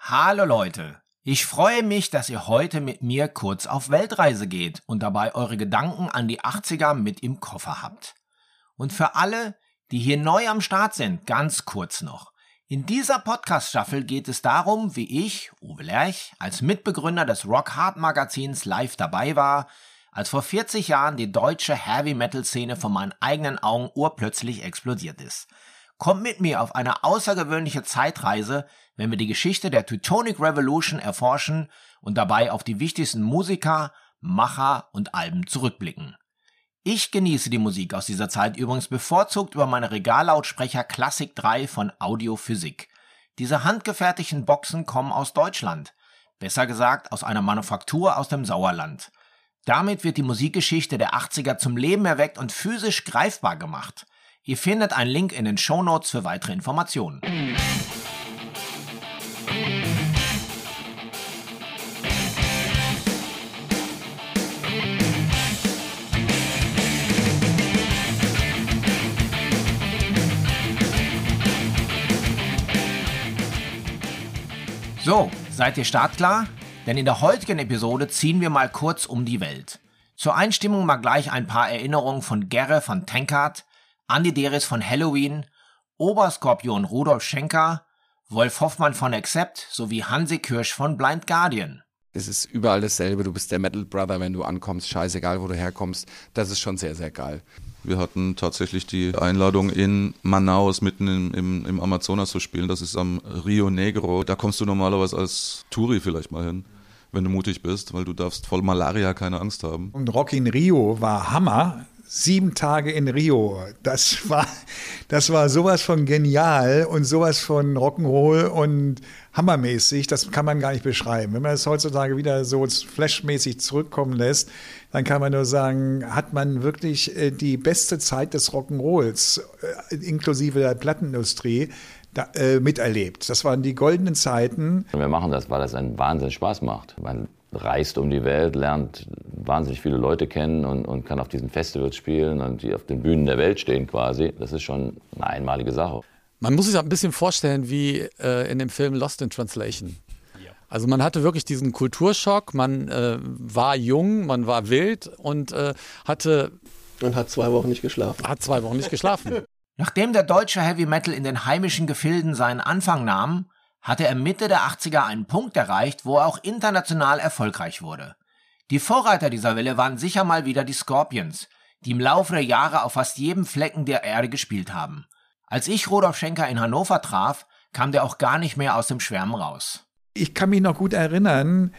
Hallo Leute, ich freue mich, dass ihr heute mit mir kurz auf Weltreise geht und dabei eure Gedanken an die 80er mit im Koffer habt. Und für alle, die hier neu am Start sind, ganz kurz noch. In dieser Podcast-Staffel geht es darum, wie ich, Uwe Lerch, als Mitbegründer des Rock Hard Magazins live dabei war, als vor 40 Jahren die deutsche Heavy-Metal-Szene vor meinen eigenen Augen urplötzlich explodiert ist. Kommt mit mir auf eine außergewöhnliche Zeitreise, wenn wir die Geschichte der Teutonic Revolution erforschen und dabei auf die wichtigsten Musiker, Macher und Alben zurückblicken. Ich genieße die Musik aus dieser Zeit übrigens bevorzugt über meine Regallautsprecher Classic 3 von Audiophysik. Diese handgefertigten Boxen kommen aus Deutschland, besser gesagt aus einer Manufaktur aus dem Sauerland. Damit wird die Musikgeschichte der 80er zum Leben erweckt und physisch greifbar gemacht. Ihr findet einen Link in den Shownotes für weitere Informationen. So, seid ihr startklar? Denn in der heutigen Episode ziehen wir mal kurz um die Welt. Zur Einstimmung mal gleich ein paar Erinnerungen von Gerre von Tankard, Andi Deris von Helloween, Oberskorpion Rudolf Schenker, Wolf Hoffmann von Accept sowie Hansi Kirsch von Blind Guardian. Es ist überall dasselbe, du bist der Metal Brother, wenn du ankommst, scheißegal wo du herkommst, das ist schon sehr, sehr geil. Wir hatten tatsächlich die Einladung in Manaus mitten im Amazonas zu spielen, das ist am Rio Negro, da kommst du normalerweise als Touri vielleicht mal hin, wenn du mutig bist, weil du darfst voll Malaria keine Angst haben. Und Rock in Rio war Hammer. 7 Tage in Rio, das war sowas von genial und sowas von Rock'n'Roll und hammermäßig, das kann man gar nicht beschreiben. Wenn man es heutzutage wieder so flashmäßig zurückkommen lässt, dann kann man nur sagen, hat man wirklich die beste Zeit des Rock'n'Rolls, inklusive der Plattenindustrie, miterlebt. Das waren die goldenen Zeiten. Wir machen das, weil das einen Wahnsinn Spaß macht. Man reist um die Welt, lernt wahnsinnig viele Leute kennen und kann auf diesen Festivals spielen und die auf den Bühnen der Welt stehen quasi. Das ist schon eine einmalige Sache. Man muss sich ein bisschen vorstellen wie in dem Film Lost in Translation. Also man hatte wirklich diesen Kulturschock, man war jung, man war wild und hat 2 Wochen nicht geschlafen. Nachdem der deutsche Heavy Metal in den heimischen Gefilden seinen Anfang nahm, hatte er Mitte der 80er einen Punkt erreicht, wo er auch international erfolgreich wurde. Die Vorreiter dieser Welle waren sicher mal wieder die Scorpions, die im Laufe der Jahre auf fast jedem Flecken der Erde gespielt haben. Als ich Rudolf Schenker in Hannover traf, kam der auch gar nicht mehr aus dem Schwärmen raus. Ich kann mich noch gut erinnern,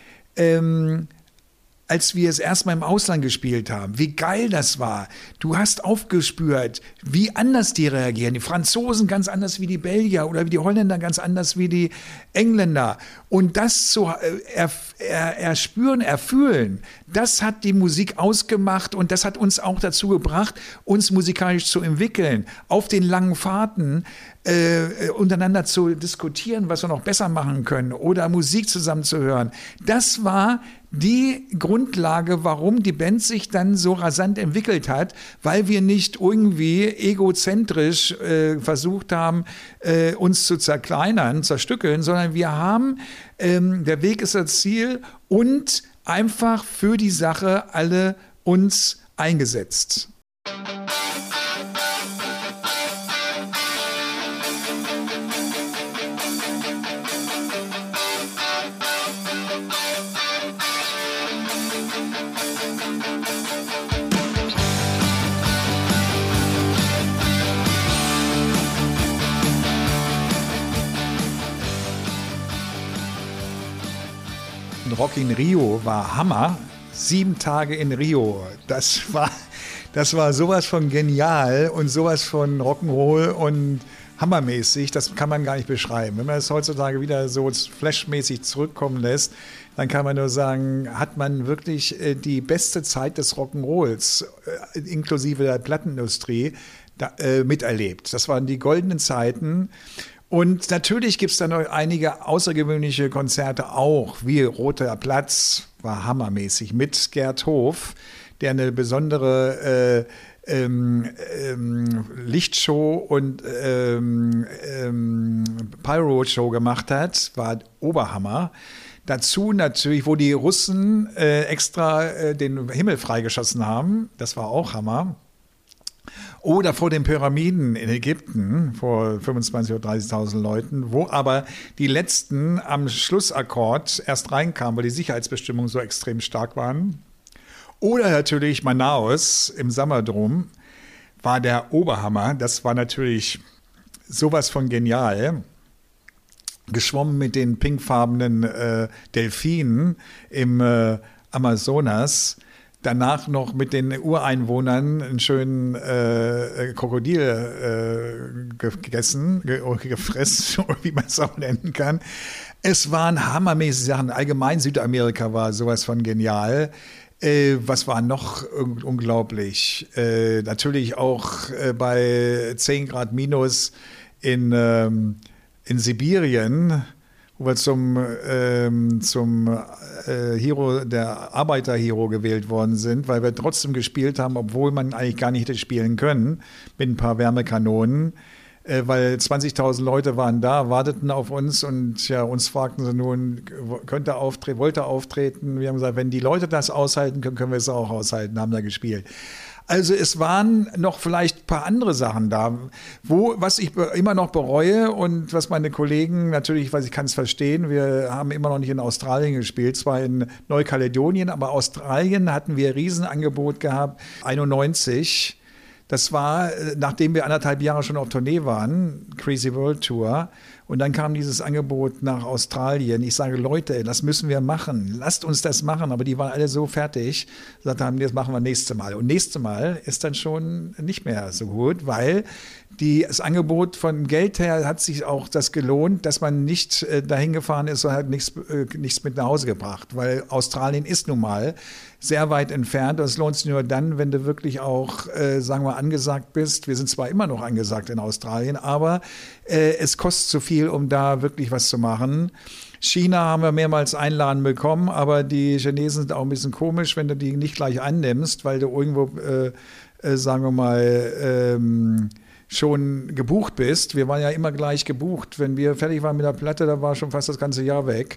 als wir es erstmal im Ausland gespielt haben, wie geil das war. Du hast aufgespürt, wie anders die reagieren. Die Franzosen ganz anders wie die Belgier oder wie die Holländer ganz anders wie die Engländer. Und das zu erspüren, erfühlen, das hat die Musik ausgemacht und das hat uns auch dazu gebracht, uns musikalisch zu entwickeln. Auf den langen Fahrten untereinander zu diskutieren, was wir noch besser machen können oder Musik zusammen zu hören. Das war die Grundlage, warum die Band sich dann so rasant entwickelt hat, weil wir nicht irgendwie egozentrisch versucht haben, uns zu zerkleinern, zerstückeln, sondern wir haben, der Weg ist das Ziel und einfach für die Sache alle uns eingesetzt. Rock in Rio war Hammer. 7 Tage in Rio, das war sowas von genial und sowas von Rock'n'Roll und hammermäßig, das kann man gar nicht beschreiben. Wenn man es heutzutage wieder so flashmäßig zurückkommen lässt, dann kann man nur sagen, hat man wirklich die beste Zeit des Rock'n'Rolls, inklusive der Plattenindustrie, miterlebt. Das waren die goldenen Zeiten. Und natürlich gibt es da noch einige außergewöhnliche Konzerte auch, wie Roter Platz, war hammermäßig, mit Gert Hof, der eine besondere Lichtshow und Pyro-Show gemacht hat, war Oberhammer. Dazu natürlich, wo die Russen extra den Himmel freigeschossen haben, das war auch Hammer. Oder vor den Pyramiden in Ägypten, vor 25.000 oder 30.000 Leuten, wo aber die letzten am Schlussakkord erst reinkamen, weil die Sicherheitsbestimmungen so extrem stark waren. Oder natürlich Manaus im Sammadrom war der Oberhammer. Das war natürlich sowas von genial. Geschwommen mit den pinkfarbenen Delfinen im Amazonas. Danach noch mit den Ureinwohnern einen schönen Krokodil gefressen, wie man es auch nennen kann. Es waren hammermäßige Sachen. Allgemein Südamerika war sowas von genial. Was war noch unglaublich? Natürlich auch bei 10 Grad minus in Sibirien, wo wir zum Hero, der Arbeiter-Hero gewählt worden sind, weil wir trotzdem gespielt haben, obwohl man eigentlich gar nicht hätte spielen können, mit ein paar Wärmekanonen, weil 20.000 Leute waren da, warteten auf uns und ja, uns fragten sie nun, wollte er auftreten? Wir haben gesagt, wenn die Leute das aushalten können, können wir es auch aushalten, haben da gespielt. Also es waren noch vielleicht ein paar andere Sachen da, was ich immer noch bereue und was meine Kollegen natürlich, weil ich kann es verstehen, wir haben immer noch nicht in Australien gespielt, zwar in Neukaledonien, aber Australien hatten wir ein Riesenangebot gehabt, 91. Das war, nachdem wir 1,5 Jahre schon auf Tournee waren, Crazy World Tour. Und dann kam dieses Angebot nach Australien. Ich sage, Leute, das müssen wir machen. Lasst uns das machen. Aber die waren alle so fertig, gesagt haben, das machen wir nächstes Mal. Und nächstes Mal ist dann schon nicht mehr so gut, weil das Angebot von Geld her hat sich auch das gelohnt, dass man nicht dahin gefahren ist und hat nichts mit nach Hause gebracht. Weil Australien ist nun mal sehr weit entfernt. Das lohnt sich nur dann, wenn du wirklich auch, sagen wir, angesagt bist. Wir sind zwar immer noch angesagt in Australien, aber es kostet zu viel, um da wirklich was zu machen. China haben wir mehrmals Einladen bekommen, aber die Chinesen sind auch ein bisschen komisch, wenn du die nicht gleich annimmst, weil du irgendwo, sagen wir mal, schon gebucht bist. Wir waren ja immer gleich gebucht. Wenn wir fertig waren mit der Platte, da war schon fast das ganze Jahr weg.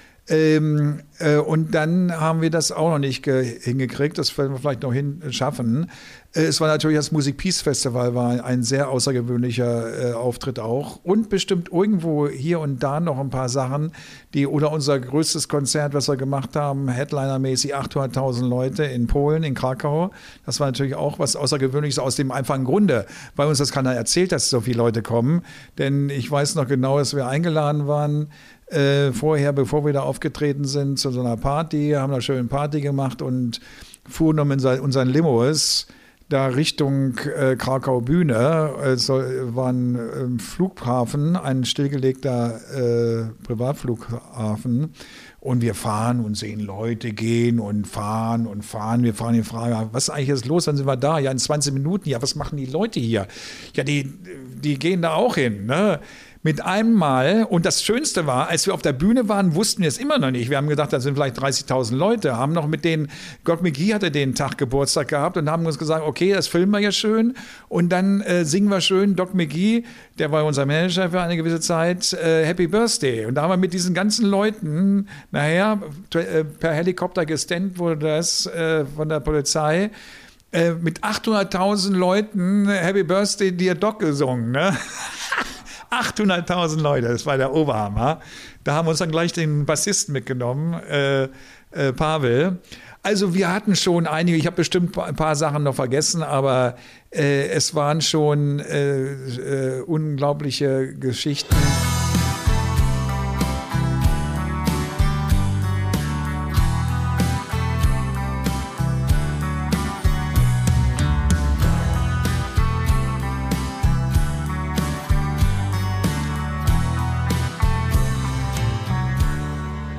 Und dann haben wir das auch noch nicht hingekriegt, das werden wir vielleicht noch schaffen. Es war natürlich das Music Peace Festival, war ein sehr außergewöhnlicher Auftritt auch und bestimmt irgendwo hier und da noch ein paar Sachen, oder unser größtes Konzert, was wir gemacht haben, Headliner-mäßig 800.000 Leute in Polen, in Krakau. Das war natürlich auch was Außergewöhnliches aus dem einfachen Grunde, weil uns das keiner erzählt, dass so viele Leute kommen. Denn ich weiß noch genau, dass wir eingeladen waren, vorher, bevor wir da aufgetreten sind, zu so einer Party, haben da schön Party gemacht und fuhren dann mit unseren Limos da Richtung Krakau Bühne. War ein Flughafen, ein stillgelegter Privatflughafen. Und wir fahren und sehen Leute gehen und fahren und fahren. Wir fragen die Frage, was ist eigentlich jetzt los? Dann sind wir da. Ja, in 20 Minuten. Ja, was machen die Leute hier? Ja, die gehen da auch hin, ne? Mit einem Mal, und das Schönste war, als wir auf der Bühne waren, wussten wir es immer noch nicht. Wir haben gedacht, da sind vielleicht 30.000 Leute, haben noch mit denen, Doc McGhee hatte den Tag Geburtstag gehabt und haben uns gesagt, okay, das filmen wir jetzt schön und dann singen wir schön Doc McGhee, der war unser Manager für eine gewisse Zeit, Happy Birthday. Und da haben wir mit diesen ganzen Leuten, nachher per Helikopter gestandt wurde das von der Polizei, mit 800.000 Leuten Happy Birthday Dear Doc gesungen, ne? 800.000 Leute, das war der Oberhammer. Da haben wir uns dann gleich den Bassisten mitgenommen, Pavel. Also wir hatten schon einige, ich habe bestimmt ein paar Sachen noch vergessen, aber es waren schon unglaubliche Geschichten.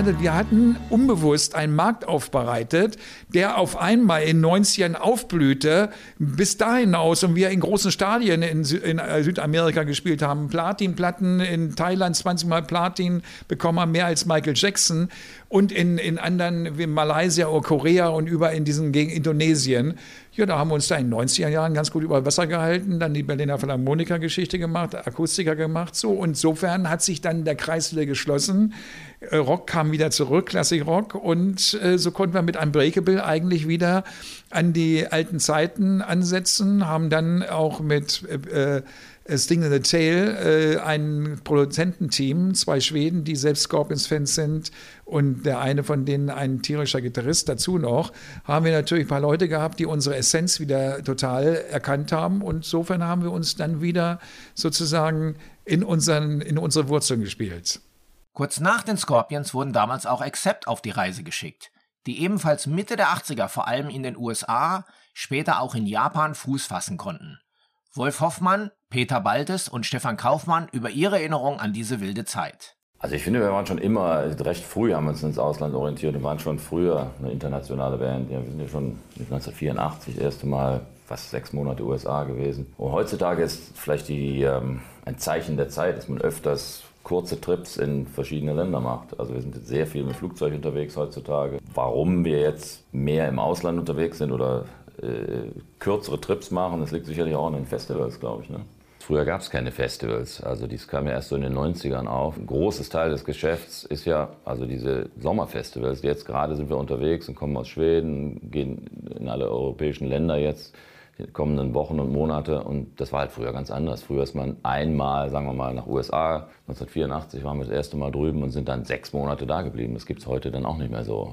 gearbeitet. Wir hatten unbewusst einen Markt aufbereitet, der auf einmal in 90ern aufblühte, bis dahin aus und wir in großen Stadien in Südamerika gespielt haben. Platinplatten in Thailand, 20 Mal Platin bekommen haben, mehr als Michael Jackson und in anderen wie Malaysia oder Korea und überall in diesen gegen Indonesien. Ja, da haben wir uns da in den 90er Jahren ganz gut über Wasser gehalten, dann die Berliner Philharmoniker-Geschichte gemacht, Akustiker gemacht, so. Und insofern hat sich dann der Kreis wieder geschlossen. Rock kam wieder zurück, Klassik-Rock. Und so konnten wir mit Unbreakable eigentlich wieder an die alten Zeiten ansetzen, haben dann auch mit Sting in the Tail ein Produzententeam, 2 Schweden, die selbst Scorpions-Fans sind und der eine von denen ein tierischer Gitarrist dazu noch, haben wir natürlich ein paar Leute gehabt, die unsere Essenz wieder total erkannt haben und insofern haben wir uns dann wieder sozusagen in unsere Wurzeln gespielt. Kurz nach den Scorpions wurden damals auch Accept auf die Reise geschickt, die ebenfalls Mitte der 80er vor allem in den USA, später auch in Japan Fuß fassen konnten. Wolf Hoffmann, Peter Baltes und Stefan Kaufmann über ihre Erinnerung an diese wilde Zeit. Also ich finde, wir waren schon immer, recht früh haben wir uns ins Ausland orientiert und waren schon früher eine internationale Band. Ja, wir sind ja schon 1984 das erste Mal fast 6 Monate USA gewesen. Und heutzutage ist vielleicht ein Zeichen der Zeit, dass man öfters kurze Trips in verschiedene Länder macht. Also wir sind jetzt sehr viel mit Flugzeug unterwegs heutzutage. Warum wir jetzt mehr im Ausland unterwegs sind oder kürzere Trips machen, das liegt sicherlich auch an den Festivals, glaube ich. Ne? Früher gab es keine Festivals, also dies kam ja erst so in den 90ern auf. Ein großes Teil des Geschäfts ist ja, also diese Sommerfestivals. Jetzt gerade sind wir unterwegs und kommen aus Schweden, gehen in alle europäischen Länder jetzt, die kommenden Wochen und Monate und das war halt früher ganz anders. Früher ist man einmal, sagen wir mal, nach USA, 1984 waren wir das erste Mal drüben und sind dann 6 Monate da geblieben. Das gibt es heute dann auch nicht mehr so.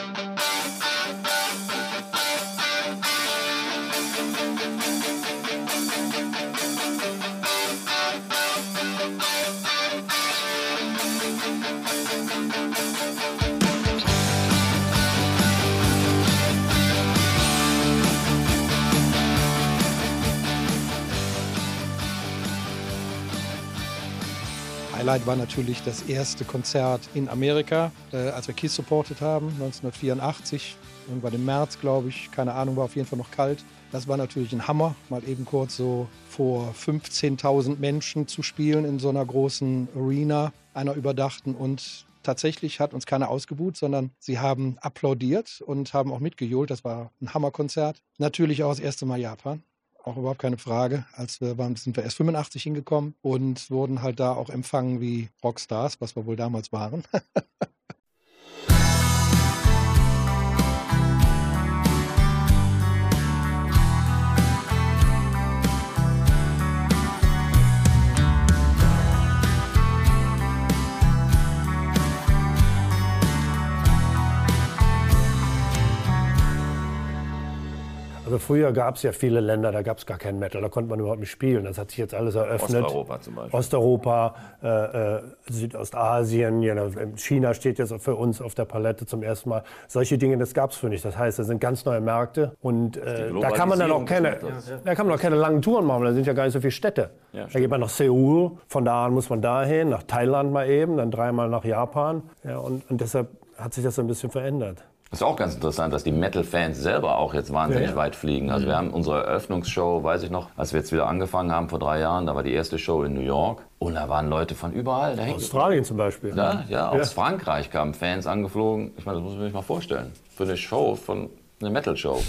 Highlight war natürlich das erste Konzert in Amerika, als wir Kiss supportet haben, 1984. Irgendwann im März, glaube ich. Keine Ahnung, war auf jeden Fall noch kalt. Das war natürlich ein Hammer, mal eben kurz so vor 15.000 Menschen zu spielen in so einer großen Arena, einer überdachten. Und tatsächlich hat uns keiner ausgebuht, sondern sie haben applaudiert und haben auch mitgejohlt. Das war ein Hammerkonzert. Natürlich auch das erste Mal Japan. Auch überhaupt keine Frage. Als wir waren, sind wir erst 85 hingekommen und wurden halt da auch empfangen wie Rockstars, was wir wohl damals waren. Also früher gab es ja viele Länder, da gab es gar keinen Metal, da konnte man überhaupt nicht spielen. Das hat sich jetzt alles eröffnet. Osteuropa zum Beispiel. Osteuropa, Südostasien, China steht jetzt für uns auf der Palette zum ersten Mal. Solche Dinge, das gab es für nicht. Das heißt, das sind ganz neue Märkte und da kann man dann auch keine langen Touren machen, da sind ja gar nicht so viele Städte. Ja, da geht man nach Seoul, von da an muss man dahin, nach Thailand mal eben, dann 3-mal nach Japan. Ja, und deshalb hat sich das ein bisschen verändert. Das ist auch ganz interessant, dass die Metal-Fans selber auch jetzt wahnsinnig weit fliegen. Also wir haben unsere Eröffnungsshow, weiß ich noch, als wir jetzt wieder angefangen haben vor 3 Jahren, da war die erste Show in New York und da waren Leute von überall. Australien zum Beispiel. Ja, aus Frankreich kamen Fans angeflogen. Ich meine, das muss man sich mal vorstellen. Für eine Show, eine Metal-Show.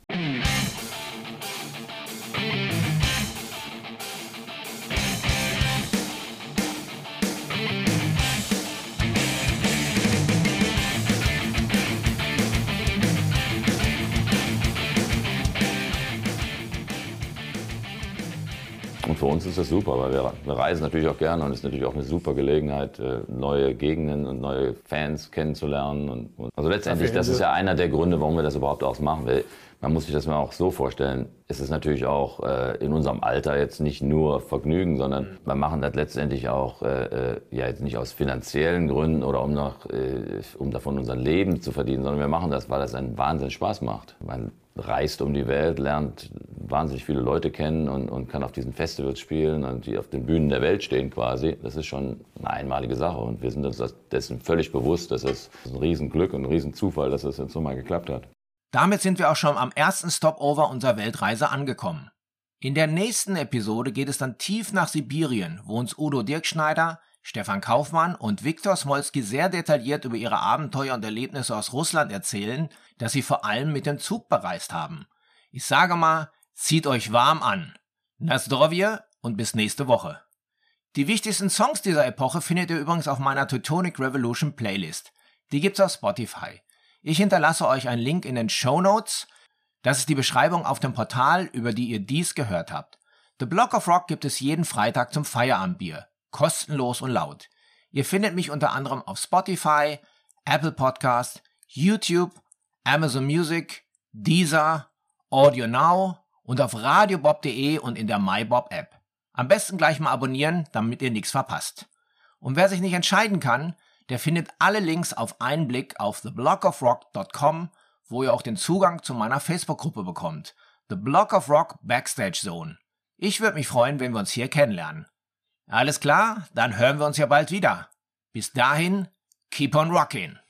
Und für uns ist das super, weil wir reisen natürlich auch gerne und es ist natürlich auch eine super Gelegenheit, neue Gegenden und neue Fans kennenzulernen. Also letztendlich, das ist ja einer der Gründe, warum wir das überhaupt auch machen. Weil man muss sich das mal auch so vorstellen, es ist natürlich auch in unserem Alter jetzt nicht nur Vergnügen, sondern wir machen das letztendlich auch jetzt nicht aus finanziellen Gründen oder um davon unser Leben zu verdienen, sondern wir machen das, weil das einen Wahnsinns Spaß macht. Weil reist um die Welt, lernt wahnsinnig viele Leute kennen und kann auf diesen Festivals spielen und die auf den Bühnen der Welt stehen quasi. Das ist schon eine einmalige Sache und wir sind uns dessen völlig bewusst. Das ist ein Riesenglück und ein Riesenzufall, dass es jetzt so mal geklappt hat. Damit sind wir auch schon am ersten Stopover unserer Weltreise angekommen. In der nächsten Episode geht es dann tief nach Sibirien, wo uns Udo Dirkschneider, Stefan Kaufmann und Viktor Smolski sehr detailliert über ihre Abenteuer und Erlebnisse aus Russland erzählen, das sie vor allem mit dem Zug bereist haben. Ich sage mal, zieht euch warm an. Na zdrovje und bis nächste Woche. Die wichtigsten Songs dieser Epoche findet ihr übrigens auf meiner Teutonic Revolution Playlist. Die gibt's auf Spotify. Ich hinterlasse euch einen Link in den Shownotes. Das ist die Beschreibung auf dem Portal, über die ihr dies gehört habt. The Block of Rock gibt es jeden Freitag zum Feierabendbier. Kostenlos und laut. Ihr findet mich unter anderem auf Spotify, Apple Podcast, YouTube, Amazon Music, Deezer, Audio Now und auf radiobob.de und in der MyBob App. Am besten gleich mal abonnieren, damit ihr nichts verpasst. Und wer sich nicht entscheiden kann, der findet alle Links auf einen Blick auf theblockofrock.com, wo ihr auch den Zugang zu meiner Facebook-Gruppe bekommt. The Block of Rock Backstage Zone. Ich würde mich freuen, wenn wir uns hier kennenlernen. Alles klar? Dann hören wir uns ja bald wieder. Bis dahin, keep on rockin'.